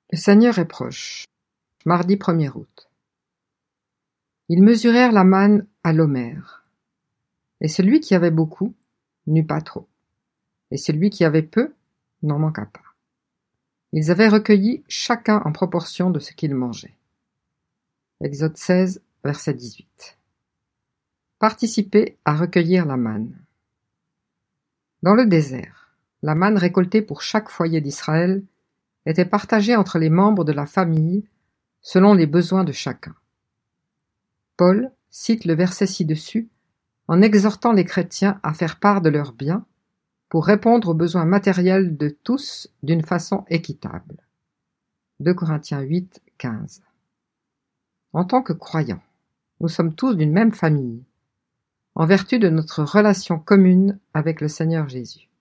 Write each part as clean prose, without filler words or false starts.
Le Seigneur est proche. Mardi 1er août. Ils mesurèrent la manne à l'homère. Et celui qui avait beaucoup n'eut pas trop. Et celui qui avait peu n'en manqua pas. Ils avaient recueilli chacun en proportion de ce qu'il mangeait. Exode 16, verset 18. Participer à recueillir la manne. Dans le désert, la manne récoltée pour chaque foyer d'Israël était partagée entre les membres de la famille selon les besoins de chacun. Paul cite le verset ci-dessus en exhortant les chrétiens à faire part de leurs biens pour répondre aux besoins matériels de tous d'une façon équitable. 2 Corinthiens 8, 15. En tant que croyants, nous sommes tous d'une même famille, en vertu de notre relation commune avec le Seigneur Jésus.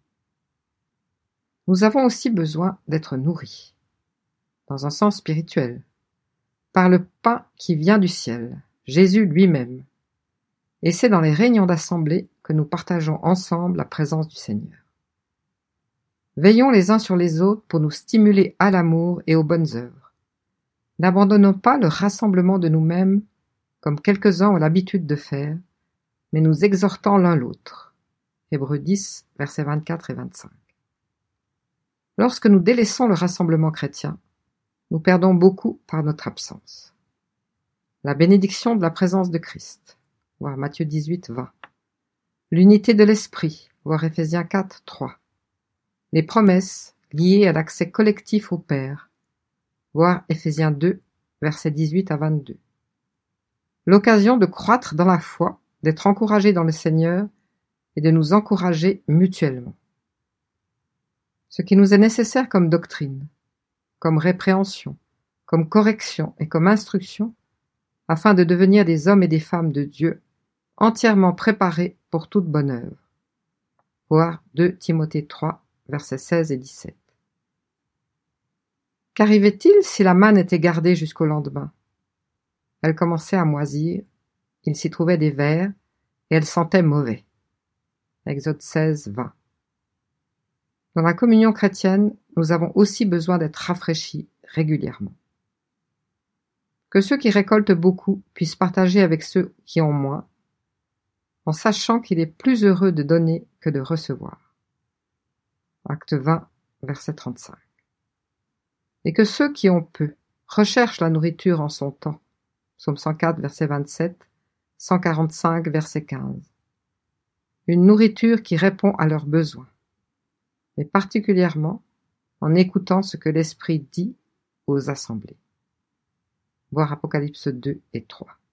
Nous avons aussi besoin d'être nourris, dans un sens spirituel, par le pain qui vient du ciel, Jésus lui-même, et c'est dans les réunions d'assemblée que nous partageons ensemble la présence du Seigneur. Veillons les uns sur les autres pour nous stimuler à l'amour et aux bonnes œuvres. N'abandonnons pas le rassemblement de nous-mêmes, comme quelques-uns ont l'habitude de faire, mais nous exhortons l'un l'autre. Hébreux 10, versets 24 et 25. Lorsque nous délaissons le rassemblement chrétien, nous perdons beaucoup par notre absence. La bénédiction de la présence de Christ, voir Matthieu 18, 20. L'unité de l'esprit, voir Éphésiens 4, 3. Les promesses liées à l'accès collectif au Père, voir Éphésiens 2, versets 18 à 22. L'occasion de croître dans la foi, d'être encouragés dans le Seigneur et de nous encourager mutuellement. Ce qui nous est nécessaire comme doctrine, comme répréhension, comme correction et comme instruction, afin de devenir des hommes et des femmes de Dieu, entièrement préparés pour toute bonne œuvre. Voir 2 Timothée 3, versets 16 et 17. Qu'arrivait-il si la manne était gardée jusqu'au lendemain? Elle commençait à moisir, il s'y trouvait des vers, et elle sentait mauvais. Exode 16, 20. Dans la communion chrétienne, nous avons aussi besoin d'être rafraîchis régulièrement. Que ceux qui récoltent beaucoup puissent partager avec ceux qui ont moins, en sachant qu'il est plus heureux de donner que de recevoir. Acte 20, verset 35. Et que ceux qui ont peu recherchent la nourriture en son temps. Psaume 104, verset 27, 145, verset 15. Une nourriture qui répond à leurs besoins, et particulièrement en écoutant ce que l'Esprit dit aux assemblées. Voir Apocalypse 2 et 3.